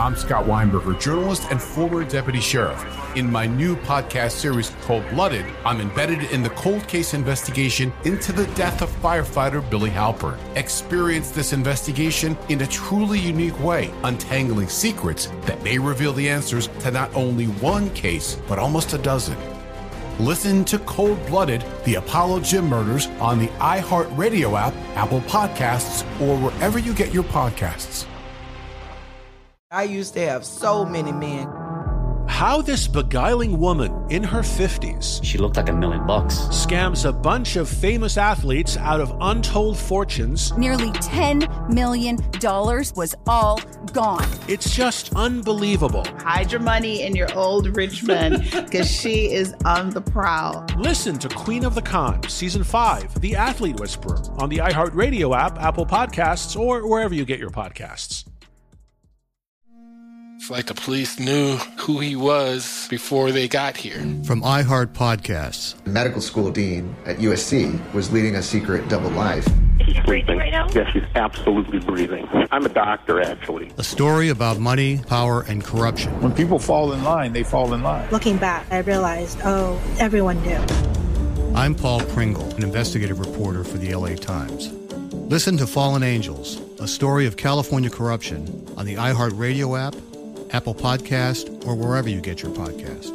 I'm Scott Weinberger, journalist and former deputy sheriff. In my new podcast series, Cold-Blooded, I'm embedded in the cold case investigation into the death of firefighter Billy Halpern. Experience this investigation in a truly unique way, untangling secrets that may reveal the answers to not only one case, but almost a dozen. Listen to Cold-Blooded, the Apollo Gym Murders on the iHeartRadio app, Apple Podcasts, or wherever you get your podcasts. I used to have so many men. How this beguiling woman in her 50s, she looked like $1 million, scams a bunch of famous athletes out of untold fortunes. Nearly $10 million was all gone. It's just unbelievable. Hide your money in your old rich man, because she is on the prowl. Listen to Queen of the Con, Season 5, The Athlete Whisperer, on the iHeartRadio app, Apple Podcasts, or wherever you get your podcasts. It's like the police knew who he was before they got here. From iHeart Podcasts. The medical school dean at USC was leading a secret double life. He's breathing right now? Yes, he's absolutely breathing. I'm a doctor, actually. A story about money, power, and corruption. When people fall in line, they fall in line. Looking back, I realized, everyone knew. I'm Paul Pringle, an investigative reporter for the LA Times. Listen to Fallen Angels, a story of California corruption on the iHeartRadio app, Apple Podcast, or wherever you get your podcasts.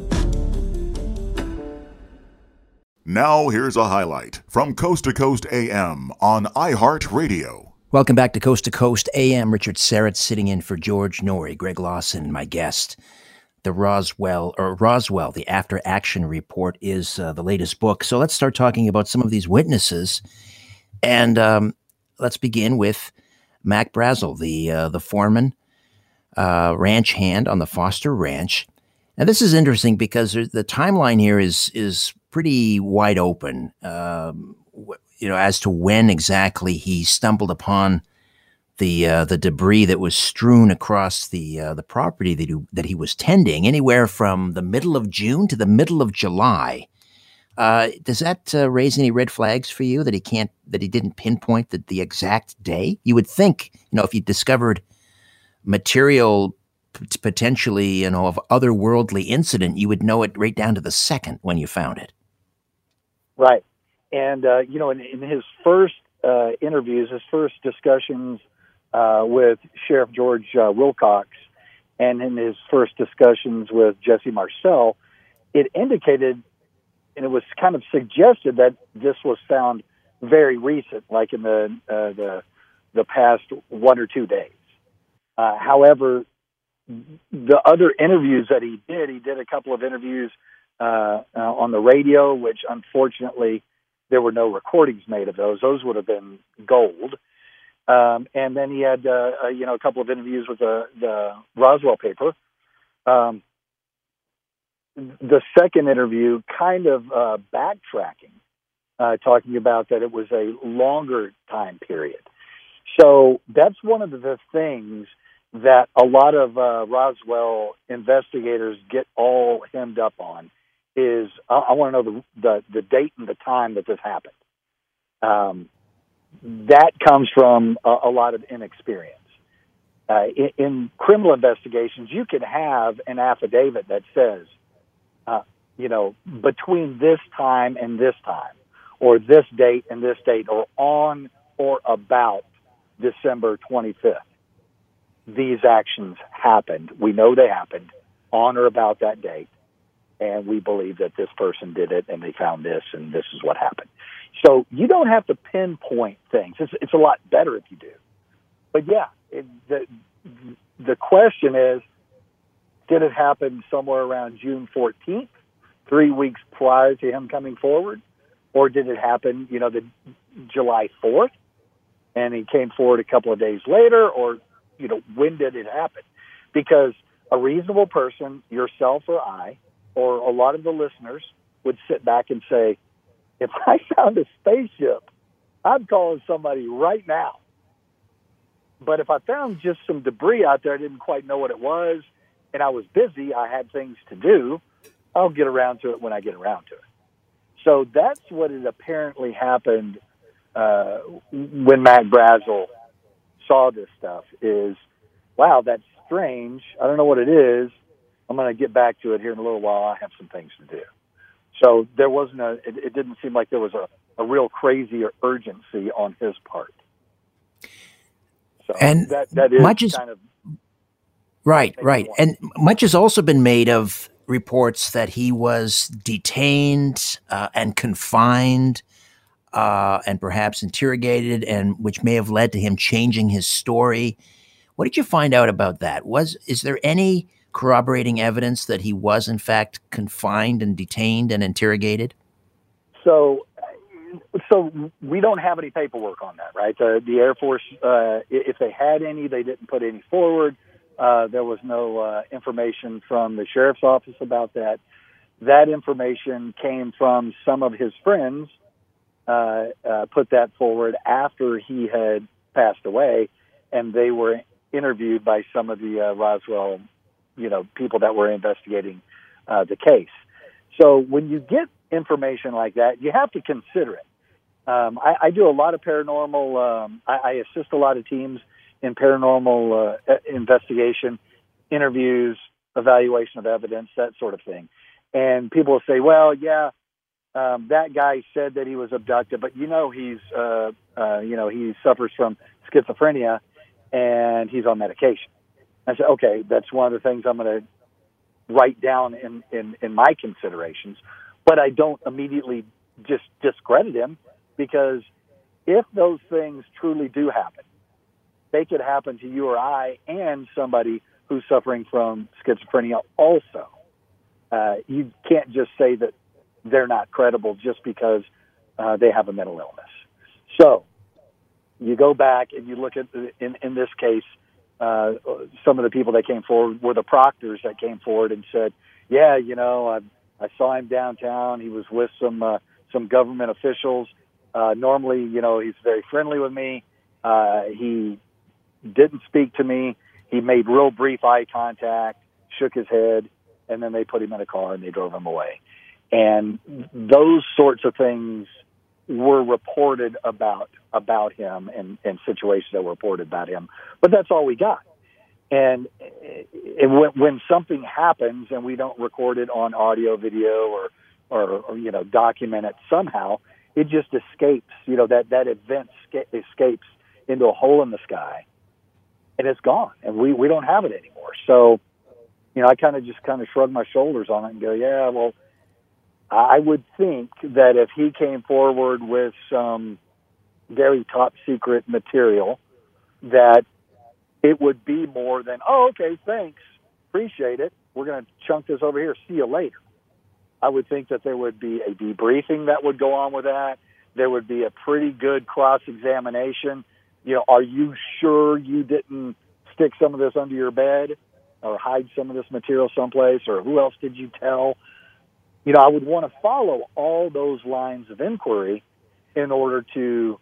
Now here's a highlight from Coast to Coast AM on iHeartRadio. Welcome back to Coast AM. Richard Serrett sitting in for George Norrie. Greg Lawson, my guest. The Roswell, the After Action Report is the latest book. So let's start talking about some of these witnesses. And let's begin with Mac Brazel, the foreman, ranch hand on the Foster Ranch. Now, this is interesting because the timeline here is pretty wide open, as to when exactly he stumbled upon the debris that was strewn across the property that he was tending, anywhere from the middle of June to the middle of July. Does that raise any red flags for you that he didn't pinpoint the exact day? You would think, if you discovered material potentially, of otherworldly incident, you would know it right down to the second when you found it. Right. And, in his first interviews, his first discussions with Sheriff George Wilcox, and in his first discussions with Jesse Marcel, it indicated, and it was kind of suggested, that this was found very recent, like in the past 1 or 2 days. However, the other interviews that he did a couple of interviews on the radio, which unfortunately there were no recordings made of those. Those would have been gold. And then he had, a couple of interviews with the Roswell paper. The second interview kind of backtracking, talking about that it was a longer time period. So that's one of the things that a lot of Roswell investigators get all hemmed up on is I want to know the date and the time that this happened. That comes from a lot of inexperience. In criminal investigations, you can have an affidavit that says, between this time and this time, or this date and this date, or on or about December 25th. These actions happened. We know they happened on or about that date, and we believe that this person did it, and they found this, and this is what happened. So you don't have to pinpoint things. It's a lot better if you do. But yeah, the question is, did it happen somewhere around June 14th, 3 weeks prior to him coming forward? Or did it happen, the July 4th, and he came forward a couple of days later? Or, when did it happen? Because a reasonable person, yourself or I, or a lot of the listeners, would sit back and say, if I found a spaceship, I'm calling somebody right now. But if I found just some debris out there, I didn't quite know what it was, and I was busy, I had things to do, I'll get around to it when I get around to it. So that's what had apparently happened when Mac Brazel saw this stuff is, wow, that's strange. I don't know what it is. I'm going to get back to it here in a little while. I have some things to do. So there wasn't it didn't seem like there was a real crazy or urgency on his part. So and that is kind of right. And much has also been made of reports that he was detained and confined and perhaps interrogated, and which may have led to him changing his story. What did you find out about that? Is there any corroborating evidence that he was in fact confined and detained and interrogated? So we don't have any paperwork on that, right? The Air Force, if they had any, they didn't put any forward. There was no information from the sheriff's office about that. That information came from some of his friends, put that forward after he had passed away, and they were interviewed by some of the Roswell, people that were investigating the case. So when you get information like that, you have to consider it. I do a lot of paranormal. I assist a lot of teams in paranormal investigation, interviews, evaluation of evidence, that sort of thing. And people will say, well, yeah, that guy said that he was abducted, but he suffers from schizophrenia and he's on medication. I said, okay, that's one of the things I'm going to write down in my considerations, but I don't immediately just discredit him, because if those things truly do happen, they could happen to you or I and somebody who's suffering from schizophrenia also. You can't just say that they're not credible just because they have a mental illness. So you go back and you look at, in this case, some of the people that came forward were the proctors that came forward and said, yeah, I saw him downtown. He was with some government officials. Normally, he's very friendly with me. He didn't speak to me. He made real brief eye contact, shook his head, and then they put him in a car and they drove him away. And those sorts of things were reported about him and situations that were reported about him. But that's all we got. And when something happens and we don't record it on audio, video, or document it somehow, it just escapes. That event escapes into a hole in the sky, and it's gone, and we don't have it anymore. So, I kind of shrug my shoulders on it and go, yeah, well, I would think that if he came forward with some very top secret material, that it would be more than, oh, okay, thanks, appreciate it, we're going to chunk this over here, see you later. I would think that there would be a debriefing that would go on with that. There would be a pretty good cross-examination. Are you sure you didn't stick some of this under your bed or hide some of this material someplace, or who else did you tell? I would want to follow all those lines of inquiry in order to,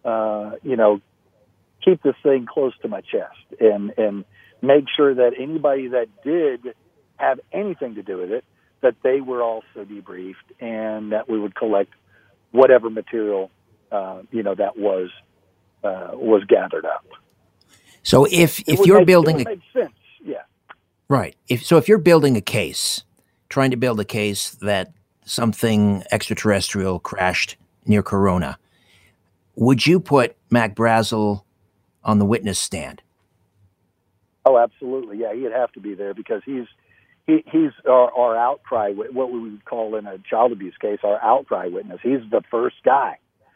keep this thing close to my chest and make sure that anybody that did have anything to do with it, that they were also debriefed, and that we would collect whatever material, that was gathered up. So if you're building makes sense, yeah, right. If you're building a case, trying to build a case that something extraterrestrial crashed near Corona, would you put Mac Brazel on the witness stand? Oh, absolutely. Yeah, he'd have to be there, because he's our outcry, what we would call in a child abuse case, our outcry witness. He's the first guy,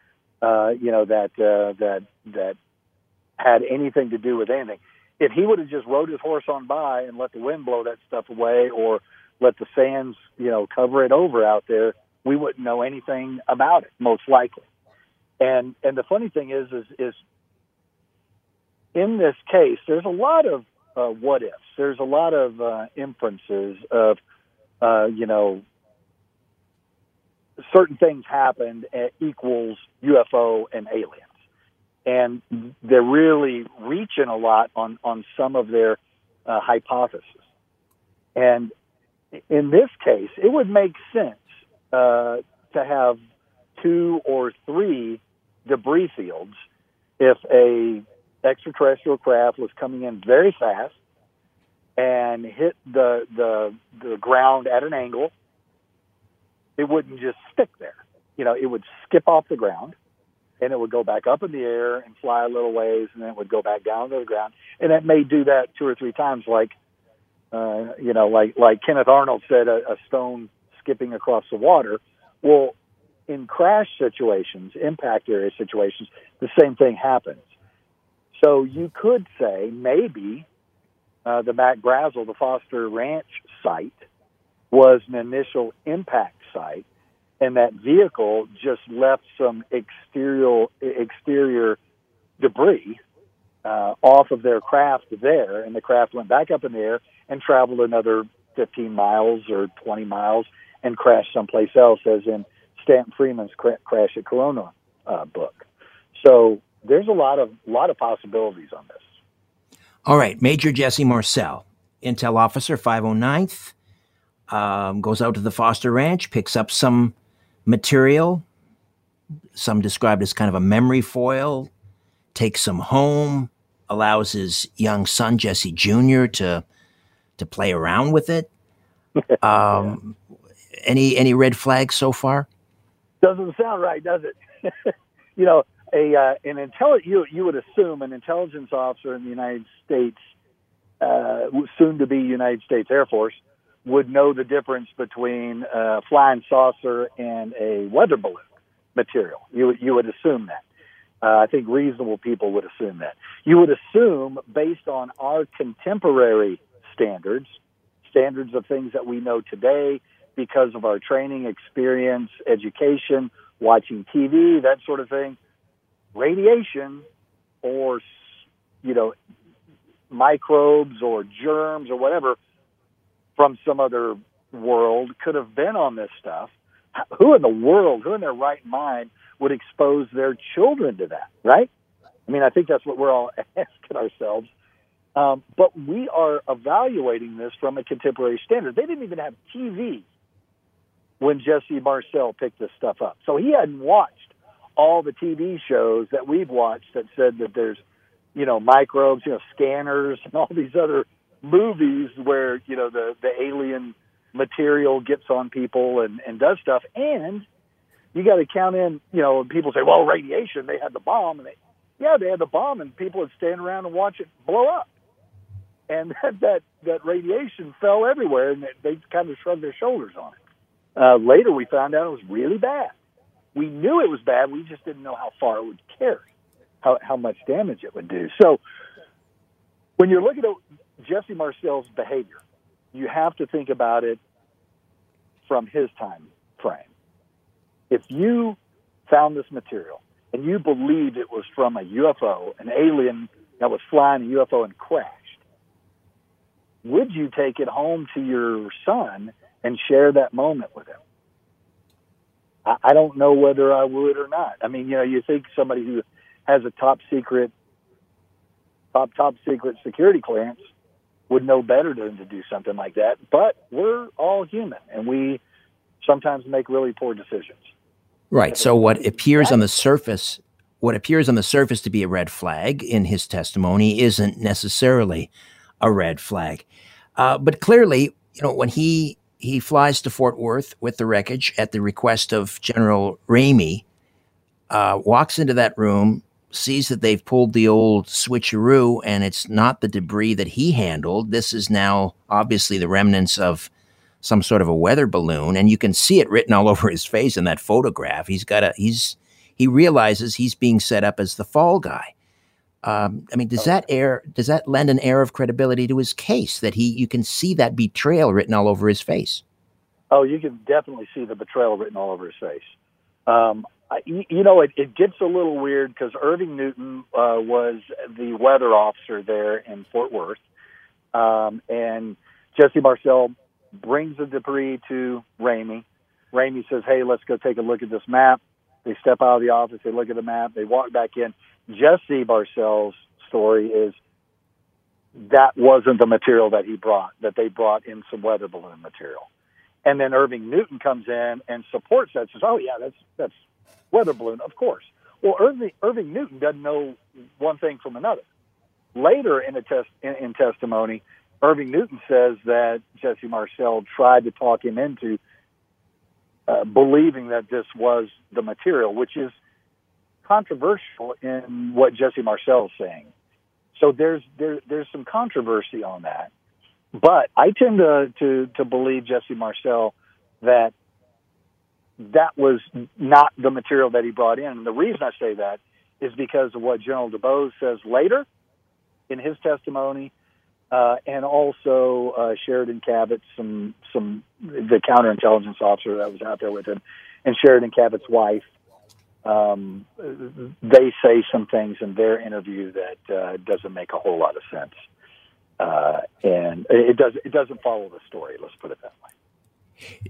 that had anything to do with anything. If he would have just rode his horse on by and let the wind blow that stuff away, or let the sands, cover it over out there, we wouldn't know anything about it, most likely. And the funny thing is in this case, there's a lot of what ifs. There's a lot of inferences of, certain things happened equals UFO and aliens. And they're really reaching a lot on some of their hypotheses. And in this case, it would make sense to have 2 or 3 debris fields if a extraterrestrial craft was coming in very fast and hit the ground at an angle, it wouldn't just stick there. It would skip off the ground, and it would go back up in the air and fly a little ways, and then it would go back down to the ground. And it may do that 2 or 3 times, like Kenneth Arnold said, a stone skipping across the water. Well, in crash situations, impact area situations, the same thing happens. So you could say maybe the Mac Brazel, the Foster Ranch site, was an initial impact site, and that vehicle just left some exterior debris off of their craft there, and the craft went back up in the air and traveled another 15 miles or 20 miles and crashed someplace else, as in Stanton Freeman's Crash at Corona book. So there's a lot of possibilities on this. All right, Major Jesse Marcel, Intel Officer, 509th, goes out to the Foster Ranch, picks up some material, some described as kind of a memory foil, takes some home, allows his young son, Jesse Jr., to play around with it. Any red flags so far? Doesn't sound right, does it? You would assume an intelligence officer in the United States, soon to be United States Air Force, would know the difference between a flying saucer and a weather balloon material. You would assume that. I think reasonable people would assume that. You would assume, based on our contemporary standards of things that we know today, because of our training, experience, education, watching TV, that sort of thing, radiation or, microbes or germs or whatever from some other world could have been on this stuff. Who in their right mind would expose their children to that, right? I mean, I think that's what we're all asking ourselves. But we are evaluating this from a contemporary standard. They didn't even have TV when Jesse Marcel picked this stuff up. So he hadn't watched all the TV shows that we've watched that said that there's, microbes, scanners and all these other movies where, the alien material gets on people and does stuff. And you got to count in, people say, well, radiation, they had the bomb. And they had the bomb, and people would stand around and watch it blow up. And that radiation fell everywhere, and they kind of shrugged their shoulders on it. Later, we found out it was really bad. We knew it was bad. We just didn't know how far it would carry, how much damage it would do. So when you're looking at Jesse Marcel's behavior, you have to think about it from his time frame. If you found this material and you believed it was from a UFO, an alien that was flying a UFO and crashed, would you take it home to your son and share that moment with him? I don't know whether I would or not. I mean, you think somebody who has a top secret security clearance would know better than to do something like that. But we're all human, and we sometimes make really poor decisions. Right. So what appears on the surface to be a red flag in his testimony isn't necessarily a red flag. But clearly, when he flies to Fort Worth with the wreckage at the request of General Ramey, walks into that room, sees that they've pulled the old switcheroo, and it's not the debris that he handled. This is now obviously the remnants of some sort of a weather balloon, and you can see it written all over his face in that photograph. He realizes he's being set up as the fall guy. Does that lend an air of credibility to his case, that you can see that betrayal written all over his face? Oh, you can definitely see the betrayal written all over his face. It gets a little weird because Irving Newton was the weather officer there in Fort Worth. And Jesse Marcel brings the debris to Ramey. Ramey says, hey, let's go take a look at this map. They step out of the office, they look at the map, they walk back in. Jesse Marcel's story is that wasn't the material that they brought in some weather balloon material. And then Irving Newton comes in and supports that, says, oh, yeah, that's weather balloon, of course. Well, Irving Newton doesn't know one thing from another. Later in testimony, Irving Newton says that Jesse Marcel tried to talk him into believing that this was the material, which is controversial in what Jesse Marcel is saying. So there's some controversy on that. But I tend to believe Jesse Marcel that was not the material that he brought in. And the reason I say that is because of what General DuBose says later in his testimony, and also Sheridan Cabot, the counterintelligence officer that was out there with him, and Sheridan Cabot's wife. They say some things in their interview that doesn't make a whole lot of sense, and it doesn't follow the story. Let's put it that way.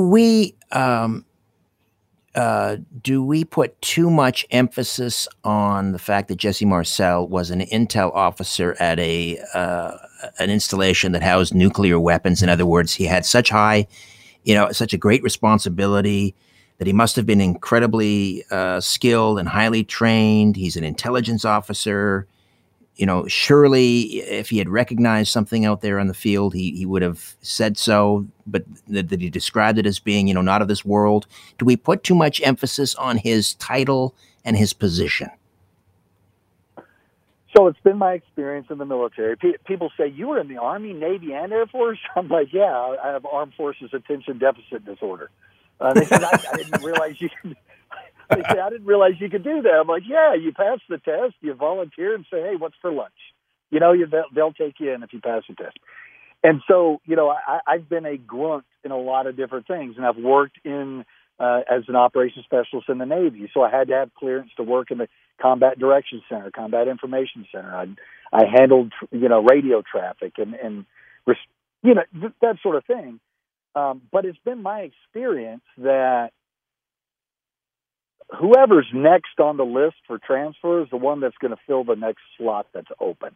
Do we put too much emphasis on the fact that Jesse Marcel was an intel officer at an installation that housed nuclear weapons? In other words, he had such a great responsibility that he must have been incredibly skilled and highly trained. He's an intelligence officer. Surely if he had recognized something out there on the field, he would have said so, but that he described it as being, not of this world. Do we put too much emphasis on his title and his position? So it's been my experience in the military. People say, you were in the Army, Navy, and Air Force? I'm like, yeah, I have Armed Forces Attention Deficit Disorder. They said, I didn't realize you could. They say, I didn't realize you could do that. I'm like, yeah, you pass the test, you volunteer and say, hey, what's for lunch? They'll take you in if you pass the test. And so, I've been a grunt in a lot of different things, and I've worked in as an operations specialist in the Navy. So I had to have clearance to work in the Combat Direction Center, Combat Information Center. I handled, radio traffic and that sort of thing. But it's been my experience that whoever's next on the list for transfer is the one that's going to fill the next slot that's open.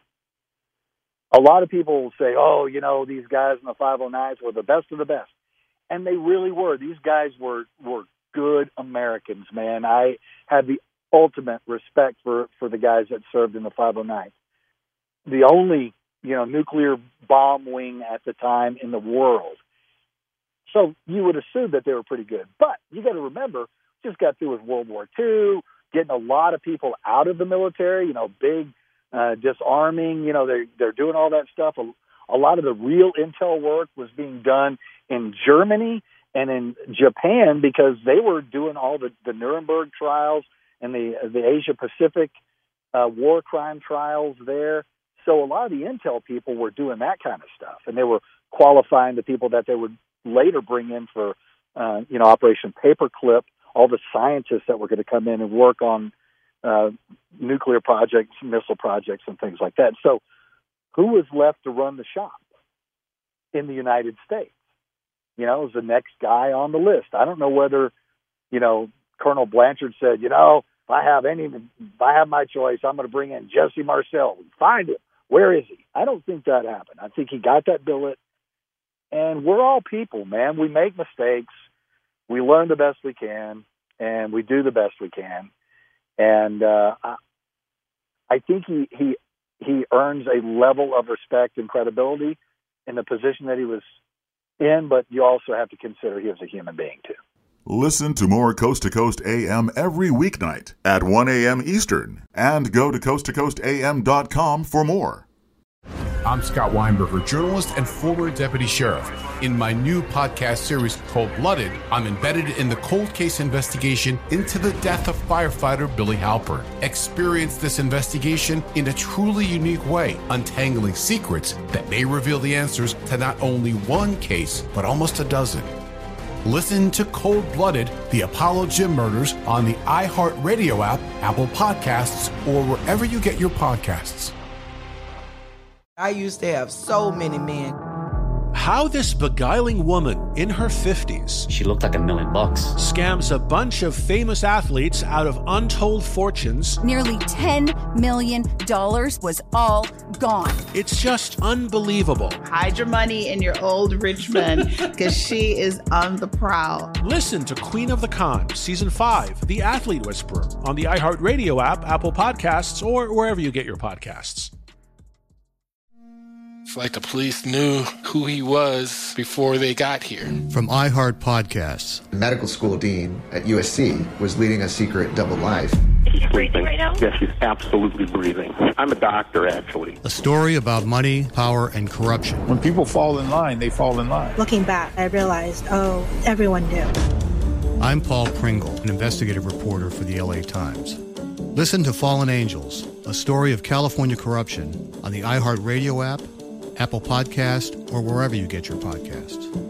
A lot of people will say, these guys in the 509s were the best of the best. And they really were. These guys were good Americans, man. I had the ultimate respect for the guys that served in the 509. The only, nuclear bomb wing at the time in the world. So you would assume that they were pretty good. But you got to remember, just got through with World War II, getting a lot of people out of the military, big disarming, they're doing all that stuff. A lot of the real intel work was being done in Germany and in Japan because they were doing all the Nuremberg trials and the Asia Pacific war crime trials there. So a lot of the intel people were doing that kind of stuff, and they were qualifying the people that they would later bring in for, Operation Paperclip, all the scientists that were going to come in and work on nuclear projects, missile projects, and things like that. So who was left to run the shop in the United States? Is the next guy on the list. I don't know whether, Colonel Blanchard said, if I have my choice, I'm going to bring in Jesse Marcel. Find him. Where is he? I don't think that happened. I think he got that billet. And we're all people, man. We make mistakes. We learn the best we can, and we do the best we can. And I think he earns a level of respect and credibility in the position that he was in, but you also have to consider he was a human being, too. Listen to more Coast to Coast AM every weeknight at 1 a.m. Eastern, and go to coasttocoastam.com for more. I'm Scott Weinberger, journalist and former deputy sheriff. In my new podcast series, Cold-Blooded, I'm embedded in the cold case investigation into the death of firefighter Billy Halpern. Experience this investigation in a truly unique way, untangling secrets that may reveal the answers to not only one case, but almost a dozen. Listen to Cold-Blooded, The Apollo Gym Murders on the iHeartRadio app, Apple Podcasts, or wherever you get your podcasts. I used to have so many men. How this beguiling woman in her 50s, she looked like $1 million, scams a bunch of famous athletes out of untold fortunes. Nearly $10 million was all gone. It's just unbelievable. Hide your money in your old rich men, because she is on the prowl. Listen to Queen of the Con, Season 5, The Athlete Whisperer, on the iHeartRadio app, Apple Podcasts, or wherever you get your podcasts. It's like the police knew who he was before they got here. From iHeart Podcasts. The medical school dean at USC was leading a secret double life. She's breathing right now? Yes, she's absolutely breathing. I'm a doctor, actually. A story about money, power, and corruption. When people fall in line, they fall in line. Looking back, I realized, everyone knew. I'm Paul Pringle, an investigative reporter for the LA Times. Listen to Fallen Angels, a story of California corruption on the iHeart Radio app, Apple Podcast, or wherever you get your podcasts.